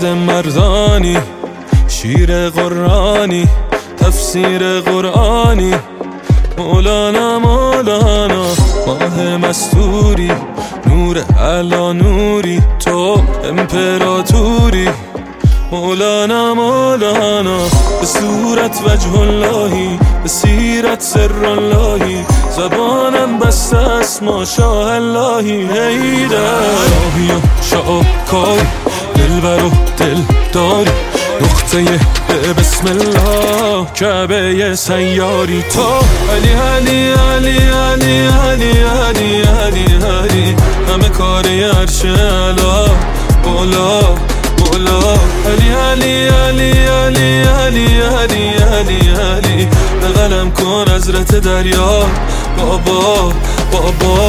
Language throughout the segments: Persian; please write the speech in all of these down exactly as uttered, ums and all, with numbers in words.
مرد مردانی، شیر قرآنی، تفسیر قرآنی، مولانا مولانا، ماه مستوری، نور علا نوری، تو امپراتوری، مولانا مولانا، به صورت وجه اللهی، به سیرت سر اللهی، زبانم بسته است ما شاه اللهی. هیدر شاهی و شاکاری، دلبر و دل داری، نقطه به بسم الله کعبه سیاری، تو علی علی علی علی علی علی علی علی، همه کاری عرش اعلا مولا مولا، علی علی علی علی علی علی علی علی، به قلم کن حضرت دریا بابا بابا.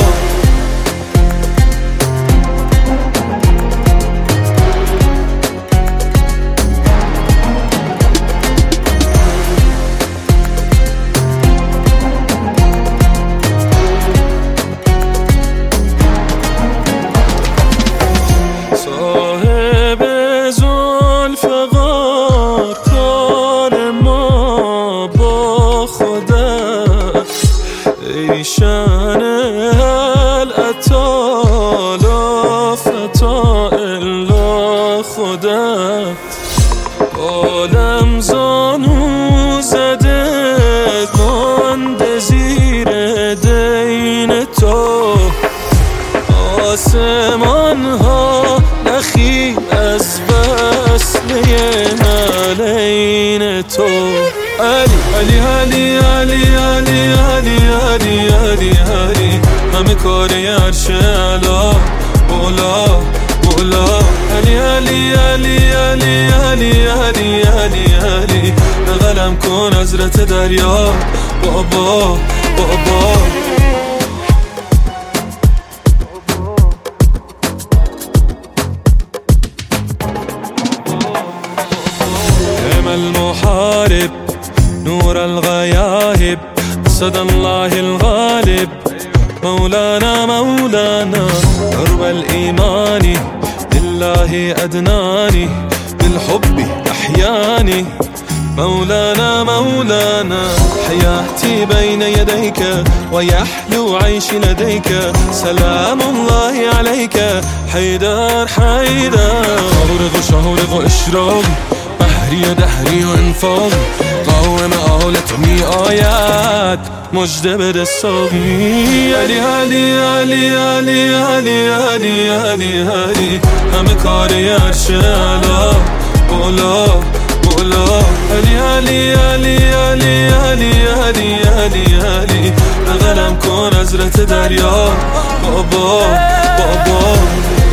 شان العطا لا فتا الا خودت، عالم زانو زده مانده زیر دین تو، آسمان ها نخی از وصله نعلین تو، علی علی علی علی علی علی علی علی علی، همه کاری عرش اعلا مولا مولا، علی علی علی علی علی علی علی علی، به قلم کن حضرت دریا بابا بابا. المحارب نور الغياهب، صدى الله الغالب، مولانا مولانا، درب الإيمان لله أدناني، بالحب أحياني، مولانا مولانا، حياتي بين يديك ويحلو عيشي لديك، سلام الله عليك حيدر حيدر، شهرق شهرق إشراقي، بحری و دهری و انفاق، قوم آلت می آید مجده بده ساقی، علی علی علی علی علی علی علی علی، همه کاری عرش اعلا مولا مولا، علی علی علی علی علی علی علی علی، به قلم کن حضرت دریا بابا بابا.